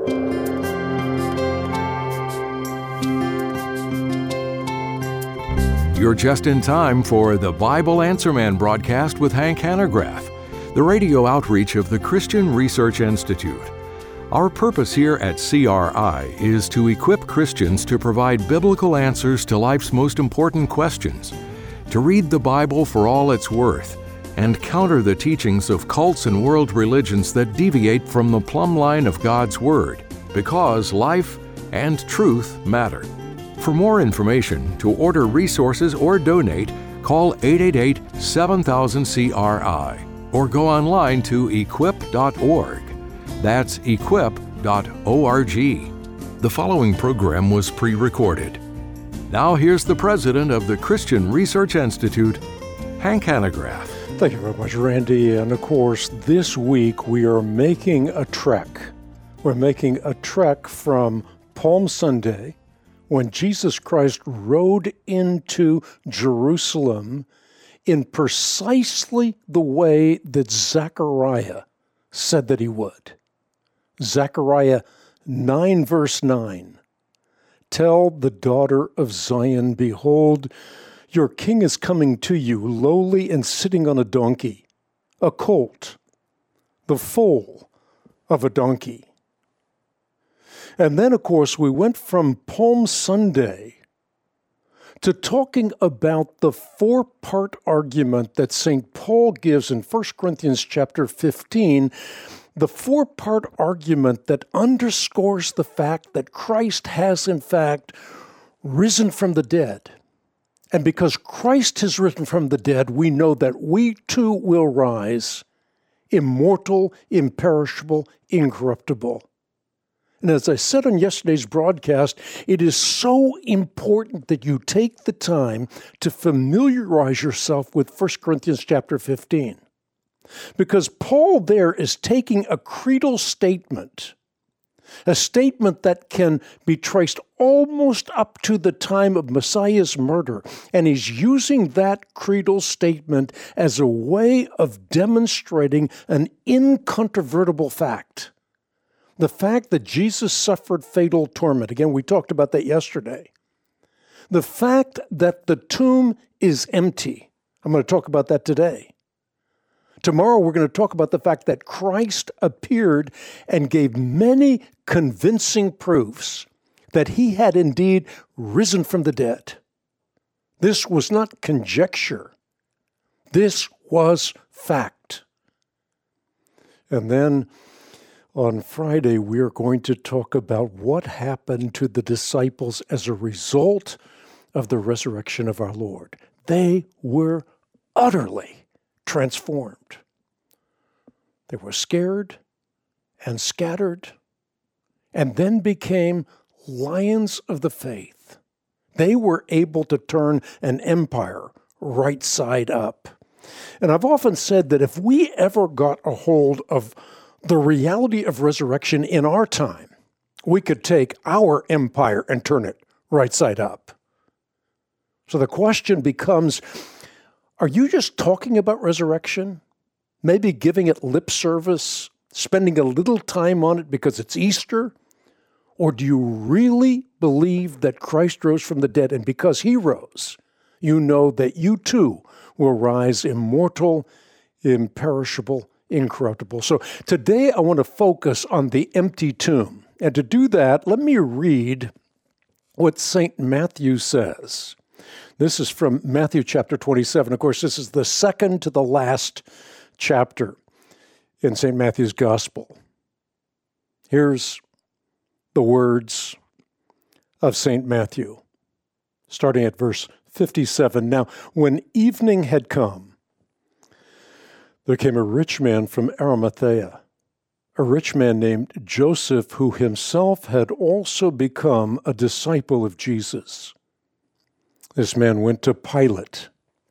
You're just in time for the Bible Answer Man broadcast with Hank Hanegraaff, the radio outreach of the Christian Research Institute. Our purpose here at CRI is to equip Christians to provide biblical answers to life's most important questions, to read the Bible for all it's worth, and counter the teachings of cults and world religions that deviate from the plumb line of God's Word, because life and truth matter. For more information, to order resources or donate, call 888-7000-CRI or go online to equip.org. That's equip.org. The following program was pre-recorded. Now here's the president of the Christian Research Institute, Hank Hanegraaff. Thank you very much, Randy. And of course, this week we are making a trek. We're making a trek from Palm Sunday, when Jesus Christ rode into Jerusalem in precisely the way that Zechariah said that he would. Zechariah 9, verse 9. Tell the daughter of Zion, behold, your king is coming to you, lowly and sitting on a donkey, a colt, the foal of a donkey. And then, of course, we went from Palm Sunday to talking about the four-part argument that St. Paul gives in 1 Corinthians chapter 15, the four-part argument that underscores the fact that Christ has, in fact, risen from the dead. And because Christ has risen from the dead, we know that we too will rise, immortal, imperishable, incorruptible. And as I said on yesterday's broadcast, it is so important that you take the time to familiarize yourself with 1 Corinthians chapter 15. Because Paul there is taking a creedal statement, a statement that can be traced almost up to the time of Messiah's murder, and he's using that creedal statement as a way of demonstrating an incontrovertible fact. The fact that Jesus suffered fatal torment. Again, we talked about that yesterday. The fact that the tomb is empty. I'm going to talk about that today. Tomorrow, we're going to talk about the fact that Christ appeared and gave many convincing proofs that he had indeed risen from the dead. This was not conjecture. This was fact. And then on Friday, we are going to talk about what happened to the disciples as a result of the resurrection of our Lord. They were utterly transformed. They were scared and scattered and then became lions of the faith. They were able to turn an empire right side up. And I've often said that if we ever got a hold of the reality of resurrection in our time, we could take our empire and turn it right side up. So the question becomes, are you just talking about resurrection? Maybe giving it lip service, spending a little time on it because it's Easter? Or do you really believe that Christ rose from the dead, and because he rose, you know that you too will rise immortal, imperishable, incorruptible. So today I want to focus on the empty tomb. And to do that, let me read what St. Matthew says. This is from Matthew chapter 27. Of course, this is the second to the last chapter in St. Matthew's Gospel. Here's the words of St. Matthew, starting at verse 57. Now, when evening had come, there came a rich man from Arimathea, a rich man named Joseph, who himself had also become a disciple of Jesus. This man went to Pilate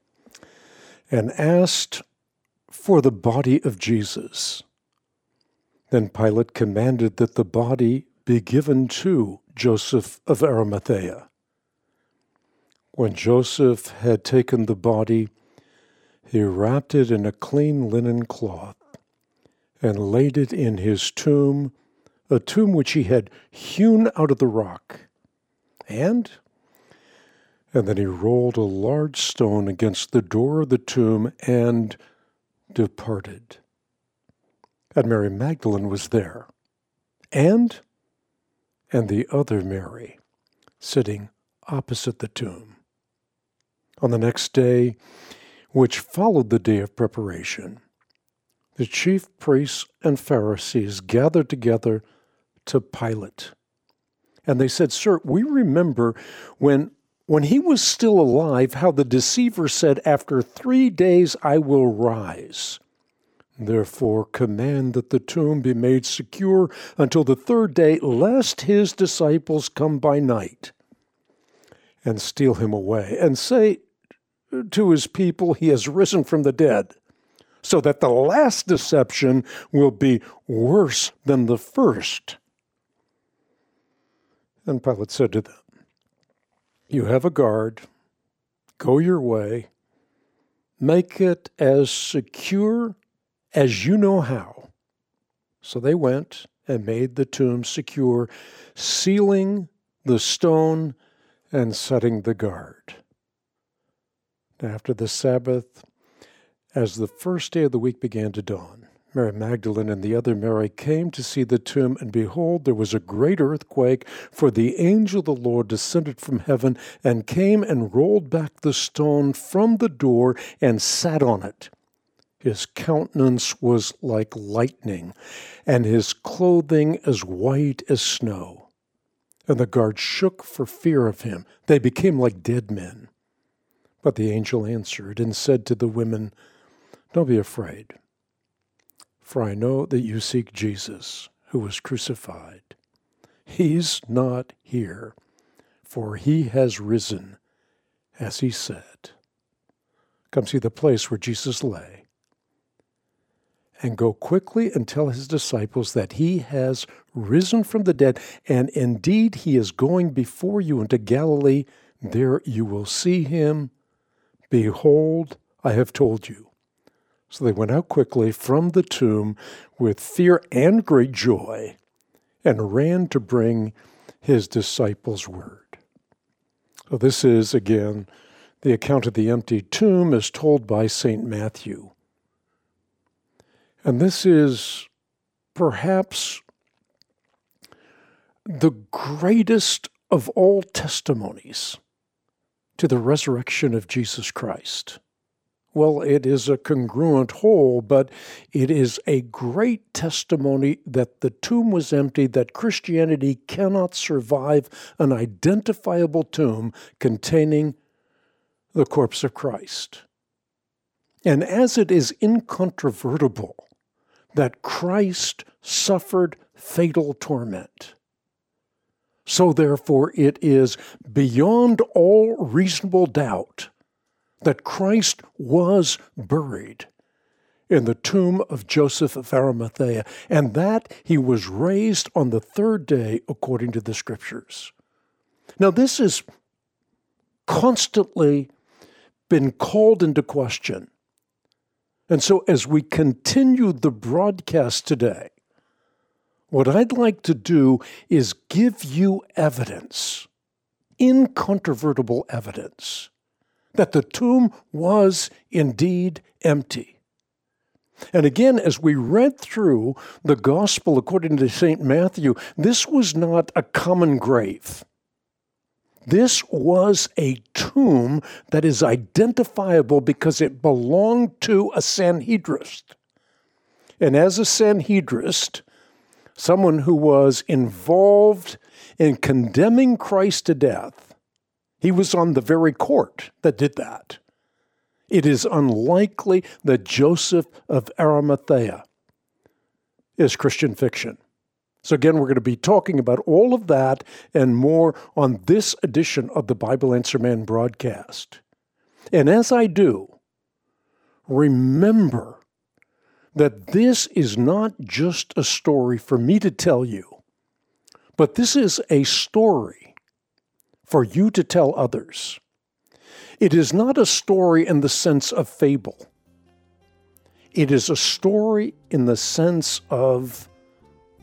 and asked for the body of Jesus. Then Pilate commanded that the body be given to Joseph of Arimathea. When Joseph had taken the body, he wrapped it in a clean linen cloth and laid it in his tomb a tomb which he had hewn out of the rock. And then he rolled a large stone against the door of the tomb and departed. And Mary Magdalene was there, and the other Mary, sitting opposite the tomb. On the next day, which followed the day of preparation, the chief priests and Pharisees gathered together to Pilate. And they said, "Sir, we remember when he was still alive, how the deceiver said, 'After 3 days I will rise.' Therefore command that the tomb be made secure until the 3rd day, lest his disciples come by night and steal him away, and say to his people, 'He has risen from the dead,' so that the last deception will be worse than the first." And Pilate said to them, "You have a guard. Go your way. Make it as secure as you know how." So they went and made the tomb secure, sealing the stone and setting the guard. After the Sabbath, as the first day of the week began to dawn, Mary Magdalene and the other Mary came to see the tomb, and behold, there was a great earthquake, for the angel of the Lord descended from heaven and came and rolled back the stone from the door and sat on it. His countenance was like lightning, and his clothing as white as snow. And the guards shook for fear of him. They became like dead men. But the angel answered and said to the women, "Don't be afraid, for I know that you seek Jesus, who was crucified. He's not here, for he has risen, as he said. Come see the place where Jesus lay, and go quickly and tell his disciples that he has risen from the dead, and indeed he is going before you into Galilee. There you will see him. Behold, I have told you." So they went out quickly from the tomb with fear and great joy, and ran to bring his disciples word. So this is, again, the account of the empty tomb as told by St. Matthew. And this is perhaps the greatest of all testimonies to the resurrection of Jesus Christ. Well, it is a congruent whole, but it is a great testimony that the tomb was empty, that Christianity cannot survive an identifiable tomb containing the corpse of Christ. And as it is incontrovertible that Christ suffered fatal torment, so therefore it is beyond all reasonable doubt that Christ was buried in the tomb of Joseph of Arimathea, and that he was raised on the 3rd day according to the Scriptures. Now, this has constantly been called into question. And so as we continue the broadcast today, what I'd like to do is give you evidence, incontrovertible evidence, that the tomb was indeed empty. And again, as we read through the Gospel according to St. Matthew, this was not a common grave. This was a tomb that is identifiable because it belonged to a Sanhedrist. And as a Sanhedrist, someone who was involved in condemning Christ to death, he was on the very court that did that. It is unlikely that Joseph of Arimathea is Christian fiction. So again, we're going to be talking about all of that and more on this edition of the Bible Answer Man broadcast. And as I do, remember that this is not just a story for me to tell you, but this is a story for you to tell others. It is not a story in the sense of fable. It is a story in the sense of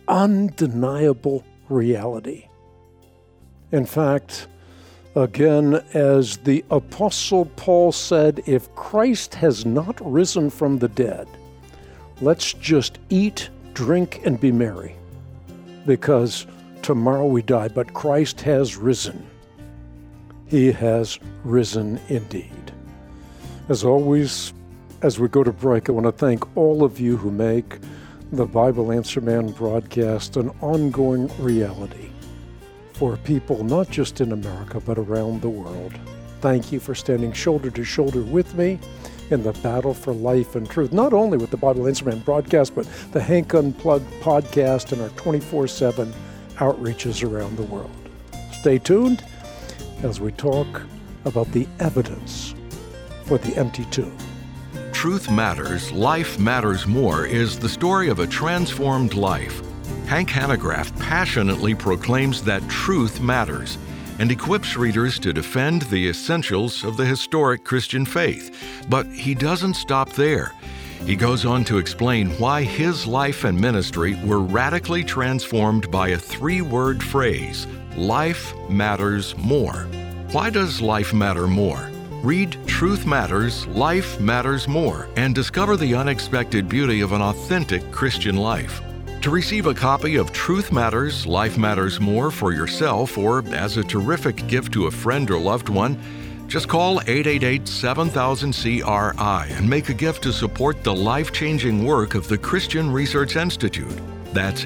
undeniable reality. In fact, again, as the Apostle Paul said, if Christ has not risen from the dead, let's just eat, drink, and be merry, because tomorrow we die, but Christ has risen. He has risen indeed. As always, as we go to break, I want to thank all of you who make the Bible Answer Man broadcast an ongoing reality for people not just in America, but around the world. Thank you for standing shoulder to shoulder with me in the battle for life and truth, not only with the Bible Answer Man broadcast, but the Hank Unplugged podcast and our 24/7 outreaches around the world. Stay tuned as we talk about the evidence for the empty tomb. Truth Matters, Life Matters More is the story of a transformed life. Hank Hanegraaff passionately proclaims that truth matters and equips readers to defend the essentials of the historic Christian faith. But he doesn't stop there. He goes on to explain why his life and ministry were radically transformed by a 3-word phrase: life matters more. Why does life matter more? Read Truth Matters, Life Matters More, and discover the unexpected beauty of an authentic Christian life. To receive a copy of Truth Matters, Life Matters More for yourself or as a terrific gift to a friend or loved one, just call 888-7000-CRI and make a gift to support the life-changing work of the Christian Research Institute. That's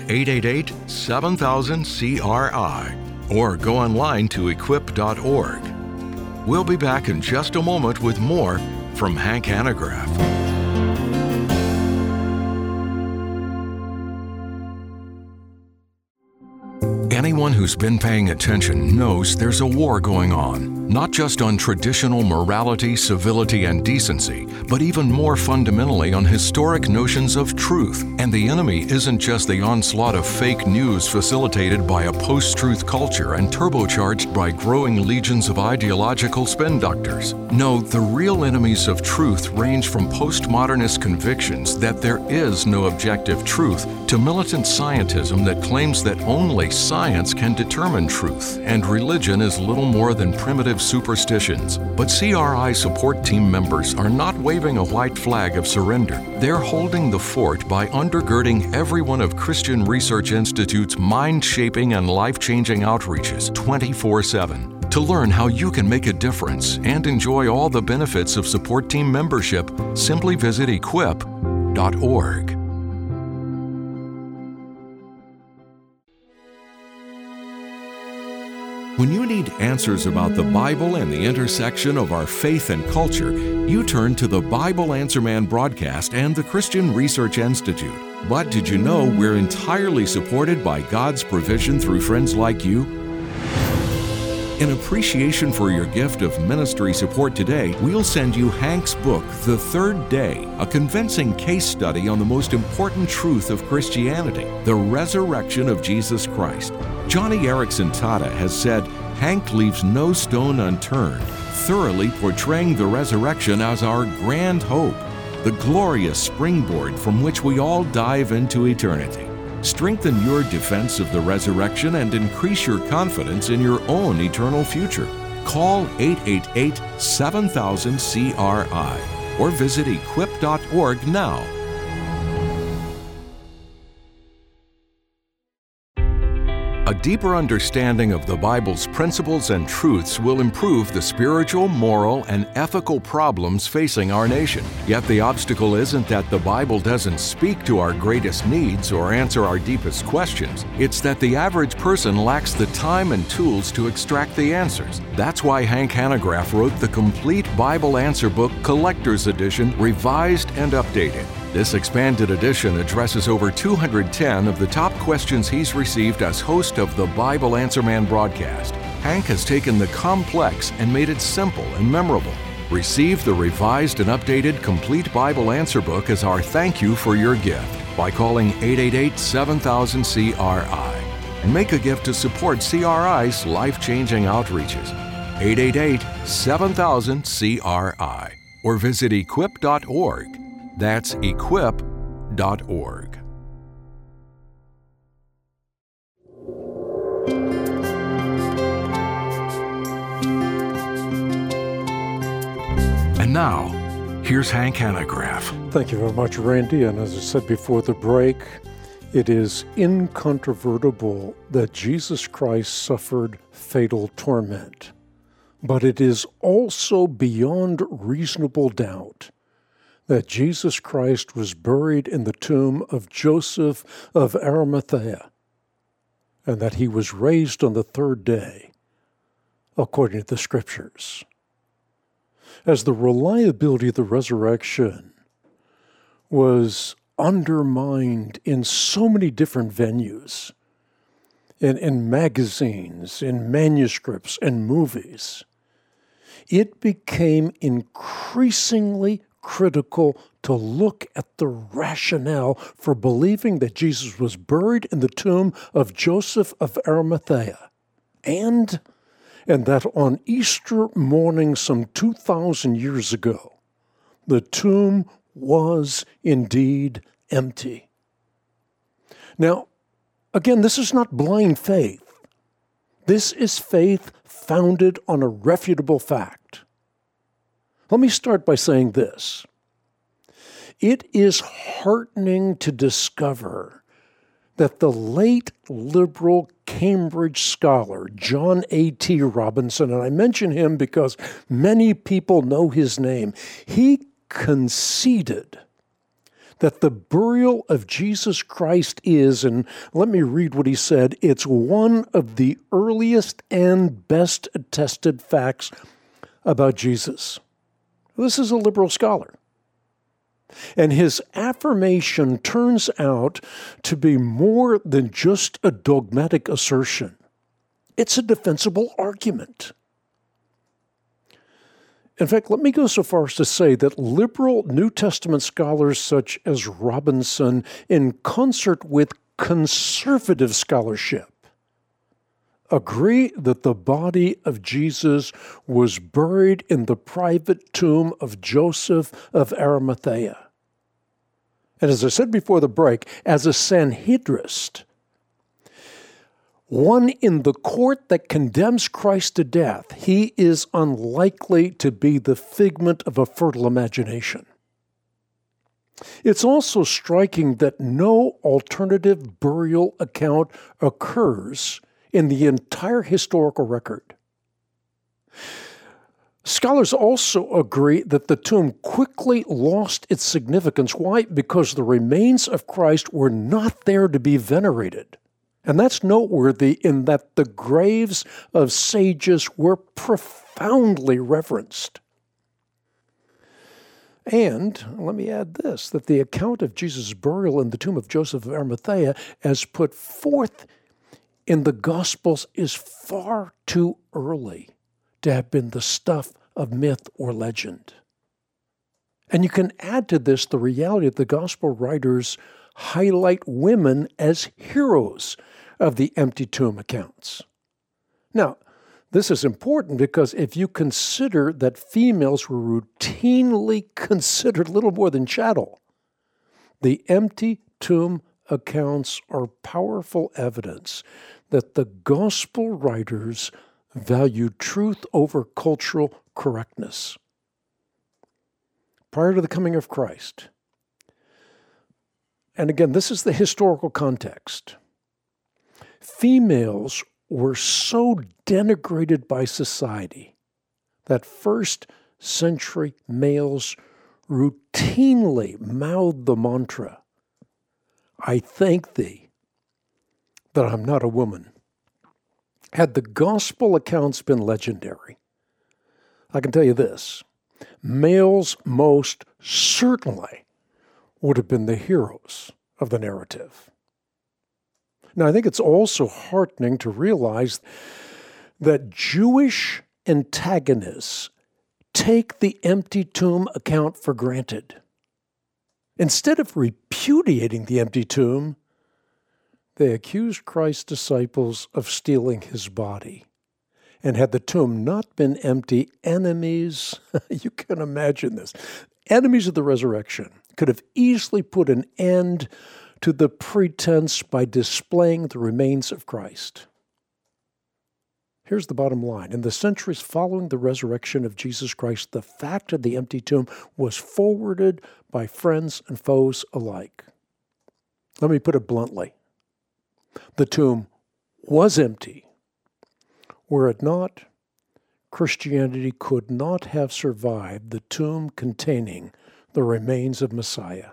888-7000-CRI. Or go online to equip.org. We'll be back in just a moment with more from Hank Hanegraaff. Anyone who's been paying attention knows there's a war going on, not just on traditional morality, civility, and decency, but even more fundamentally on historic notions of truth. And the enemy isn't just the onslaught of fake news facilitated by a post-truth culture and turbocharged by growing legions of ideological spin doctors. No, the real enemies of truth range from postmodernist convictions that there is no objective truth to militant scientism that claims that only science can determine truth, and religion is little more than primitive superstitions. But CRI support team members are not waving a white flag of surrender. They're holding the fort by undergirding every one of Christian Research Institute's mind-shaping and life-changing outreaches 24/7. To learn how you can make a difference and enjoy all the benefits of support team membership, simply visit equip.org. When you need answers about the Bible and the intersection of our faith and culture, you turn to the Bible Answer Man broadcast and the Christian Research Institute. But did you know we're entirely supported by God's provision through friends like you? In appreciation for your gift of ministry support today, we'll send you Hank's book, The Third Day, a convincing case study on the most important truth of Christianity, the resurrection of Jesus Christ. Johnny Erickson Tada has said, Hank leaves no stone unturned, thoroughly portraying the resurrection as our grand hope, the glorious springboard from which we all dive into eternity. Strengthen your defense of the resurrection and increase your confidence in your own eternal future. Call 888-7000-CRI or visit equip.org now. A deeper understanding of the Bible's principles and truths will improve the spiritual, moral, and ethical problems facing our nation. Yet the obstacle isn't that the Bible doesn't speak to our greatest needs or answer our deepest questions. It's that the average person lacks the time and tools to extract the answers. That's why Hank Hanegraaff wrote the complete Bible Answer Book Collector's Edition, revised and updated. This expanded edition addresses over 210 of the top questions he's received as host of the Bible Answer Man broadcast. Hank has taken the complex and made it simple and memorable. Receive the revised and updated Complete Bible Answer Book as our thank you for your gift by calling 888-7000-CRI and make a gift to support CRI's life-changing outreaches. 888-7000-CRI or visit equip.org. That's equip.org. And now, here's Hank Hanegraaff. Thank you very much, Randy. And as I said before the break, it is incontrovertible that Jesus Christ suffered fatal torment. But it is also beyond reasonable doubt that Jesus Christ was buried in the tomb of Joseph of Arimathea, and that he was raised on the third day, according to the Scriptures. As the reliability of the resurrection was undermined in so many different venues, in magazines, in manuscripts, and movies, it became increasingly critical to look at the rationale for believing that Jesus was buried in the tomb of Joseph of Arimathea, and that on Easter morning some 2,000 years ago, the tomb was indeed empty. Now, again, this is not blind faith. This is faith founded on a refutable fact. Let me start by saying this. It is heartening to discover that the late liberal Cambridge scholar, John A.T. Robinson, and I mention him because many people know his name, he conceded that the burial of Jesus Christ is, and let me read what he said, it's one of the earliest and best attested facts about Jesus. This is a liberal scholar. And his affirmation turns out to be more than just a dogmatic assertion. It's a defensible argument. In fact, let me go so far as to say that liberal New Testament scholars such as Robinson, in concert with conservative scholarship, agree that the body of Jesus was buried in the private tomb of Joseph of Arimathea. And as I said before the break, as a Sanhedrist, one in the court that condemns Christ to death, he is unlikely to be the figment of a fertile imagination. It's also striking that no alternative burial account occurs in the entire historical record. Scholars also agree that the tomb quickly lost its significance. Why? Because the remains of Christ were not there to be venerated. And that's noteworthy in that the graves of sages were profoundly reverenced. And let me add this, that the account of Jesus' burial in the tomb of Joseph of Arimathea, as put forth in the Gospels, is far too early to have been the stuff of myth or legend. And you can add to this the reality that the Gospel writers highlight women as heroes of the empty tomb accounts. Now, this is important because if you consider that females were routinely considered little more than chattel, the empty tomb accounts are powerful evidence that the Gospel writers valued truth over cultural correctness. Prior to the coming of Christ, and again, this is the historical context, females were so denigrated by society that first century males routinely mouthed the mantra, "I thank thee that I'm not a woman." Had the gospel accounts been legendary, I can tell you this, males most certainly would have been the heroes of the narrative. Now, I think it's also heartening to realize that Jewish antagonists take the empty tomb account for granted. Instead of repudiating the empty tomb, they accused Christ's disciples of stealing his body. And had the tomb not been empty, enemies, you can imagine this, enemies of the resurrection could have easily put an end to the pretense by displaying the remains of Christ. Here's the bottom line. In the centuries following the resurrection of Jesus Christ, the fact of the empty tomb was forwarded by friends and foes alike. Let me put it bluntly. The tomb was empty. Were it not, Christianity could not have survived the tomb containing the remains of Messiah.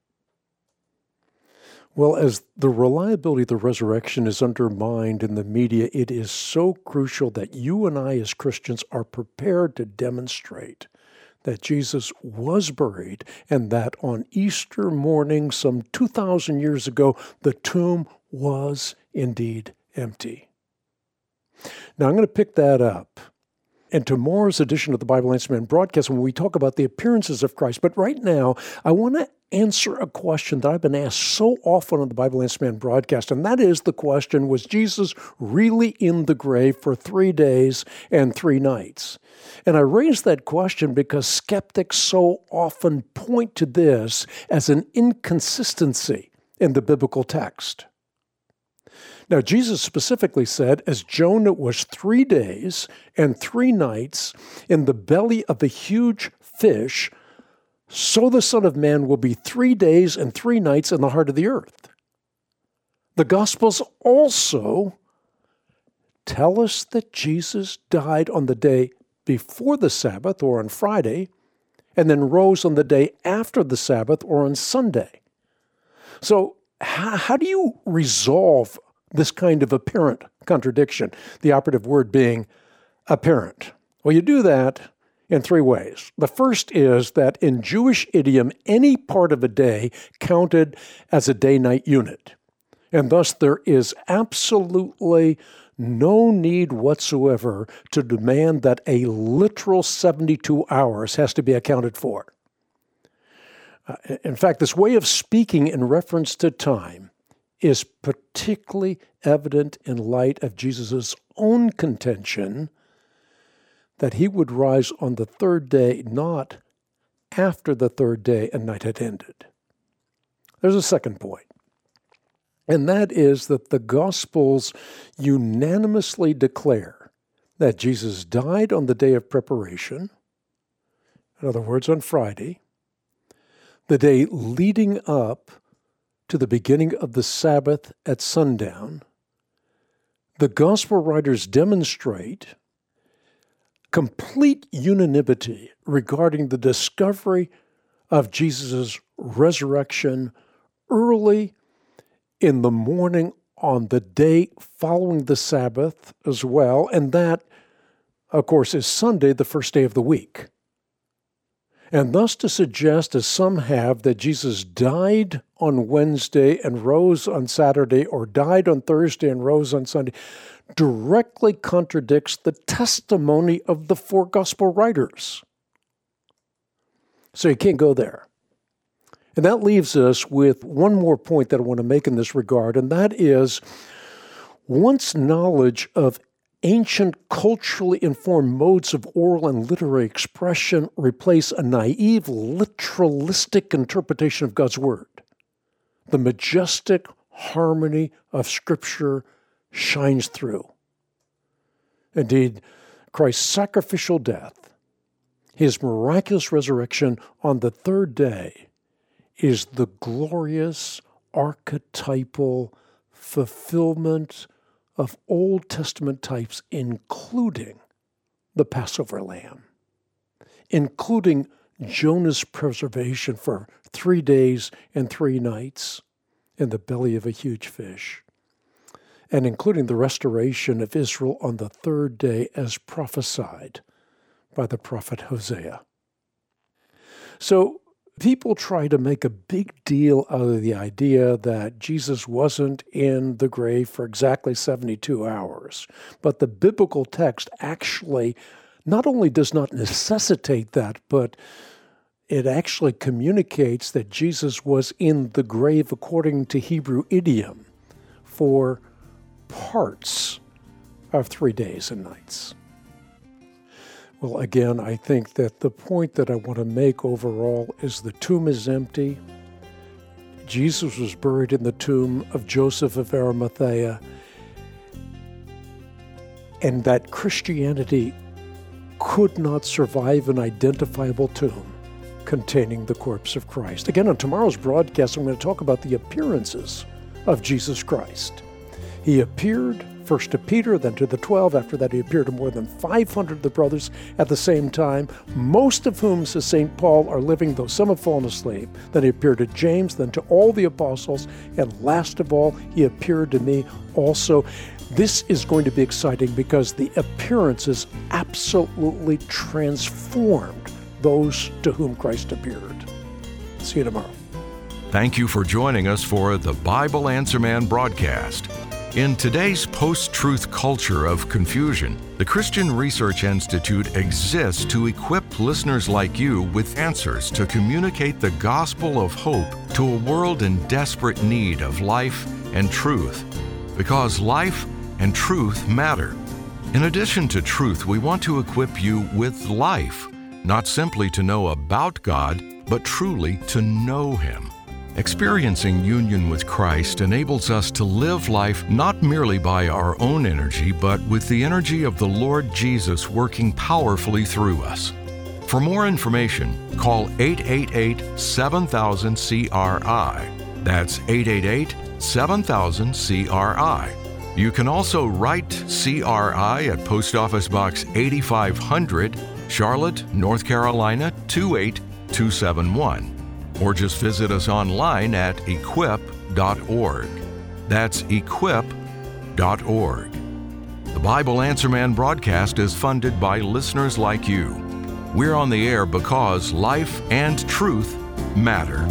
Well, as the reliability of the resurrection is undermined in the media, it is so crucial that you and I as Christians are prepared to demonstrate that Jesus was buried and that on Easter morning, some 2,000 years ago, the tomb was indeed empty. Now, I'm going to pick that up in tomorrow's edition of the Bible Answer Man broadcast when we talk about the appearances of Christ. But right now, I want to answer a question that I've been asked so often on the Bible Answer Man broadcast, and that is the question, was Jesus really in the grave for 3 days and 3 nights? And I raise that question because skeptics so often point to this as an inconsistency in the biblical text. Now, Jesus specifically said, as Jonah was 3 days and 3 nights in the belly of a huge fish, so the Son of Man will be 3 days and 3 nights in the heart of the earth. The Gospels also tell us that Jesus died on the day before the Sabbath, or on Friday, and then rose on the day after the Sabbath, or on Sunday. So how do you resolve this kind of apparent contradiction, the operative word being apparent? Well, you do that in 3 ways. The first is that in Jewish idiom, any part of a day counted as a day-night unit. And thus there is absolutely no need whatsoever to demand that a literal 72 hours has to be accounted for. In fact, this way of speaking in reference to time is particularly evident in light of Jesus' own contention that he would rise on the 3rd day, not after the 3rd day and night had ended. There's a second point, and that is that the Gospels unanimously declare that Jesus died on the day of preparation, in other words, on Friday, the day leading up to the beginning of the Sabbath at sundown. The Gospel writers demonstrate complete unanimity regarding the discovery of Jesus' resurrection early in the morning on the day following the Sabbath as well, and that, of course, is Sunday, the first day of the week. And thus to suggest, as some have, that Jesus died on Wednesday and rose on Saturday, or died on Thursday and rose on Sunday, directly contradicts the testimony of the 4 gospel writers. So you can't go there. And that leaves us with one more point that I want to make in this regard, and that is, once knowledge of ancient culturally informed modes of oral and literary expression replace a naive, literalistic interpretation of God's Word, the majestic harmony of Scripture shines through. Indeed, Christ's sacrificial death, his miraculous resurrection on the 3rd day, is the glorious archetypal fulfillment of Old Testament types, including the Passover lamb, including Jonah's preservation for 3 days and 3 nights in the belly of a huge fish, and including the restoration of Israel on the 3rd day as prophesied by the prophet Hosea. So people try to make a big deal out of the idea that Jesus wasn't in the grave for exactly 72 hours. But the biblical text actually not only does not necessitate that, but it actually communicates that Jesus was in the grave according to Hebrew idiom for parts of 3 days and nights. Well, again, I think that the point that I want to make overall is the tomb is empty. Jesus was buried in the tomb of Joseph of Arimathea. and that Christianity could not survive an identifiable tomb containing the corpse of Christ. Again, on tomorrow's broadcast, I'm going to talk about the appearances of Jesus Christ. He appeared first to Peter, then to the 12. After that, he appeared to more than 500 of the brothers at the same time, most of whom, says St. Paul, are living, though some have fallen asleep. Then he appeared to James, then to all the apostles, and last of all, he appeared to me also. This is going to be exciting because the appearances absolutely transformed those to whom Christ appeared. See you tomorrow. Thank you for joining us for the Bible Answer Man broadcast. In today's post-truth culture of confusion, the Christian Research Institute exists to equip listeners like you with answers to communicate the gospel of hope to a world in desperate need of life and truth. Because life and truth matter. In addition to truth, we want to equip you with life, not simply to know about God, but truly to know Him. Experiencing union with Christ enables us to live life not merely by our own energy, but with the energy of the Lord Jesus working powerfully through us. For more information, call 888-7000-CRI. That's 888-7000-CRI. You can also write CRI at Post Office Box 8500, Charlotte, North Carolina 28271. Or just visit us online at equip.org. That's equip.org. The Bible Answer Man broadcast is funded by listeners like you. We're on the air because life and truth matter.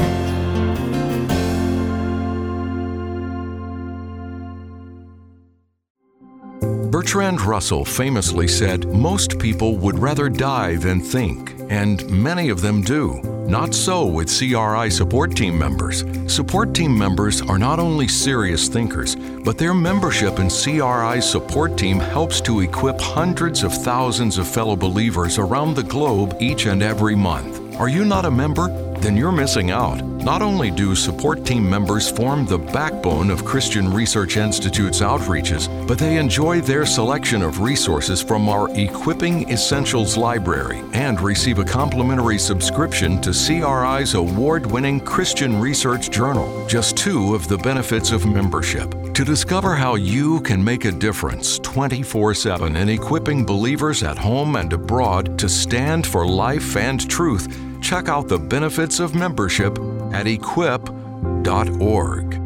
Bertrand Russell famously said, "Most people would rather die than think," and many of them do. Not so with CRI support team members. Support team members are not only serious thinkers, but their membership in CRI's support team helps to equip hundreds of thousands of fellow believers around the globe each and every month. Are you not a member? Then you're missing out. Not only do support team members form the backbone of Christian Research Institute's outreaches, but they enjoy their selection of resources from our Equipping Essentials library and receive a complimentary subscription to CRI's award-winning Christian Research Journal, just two of the benefits of membership. To discover how you can make a difference 24/7 in equipping believers at home and abroad to stand for life and truth, check out the benefits of membership at equip.org.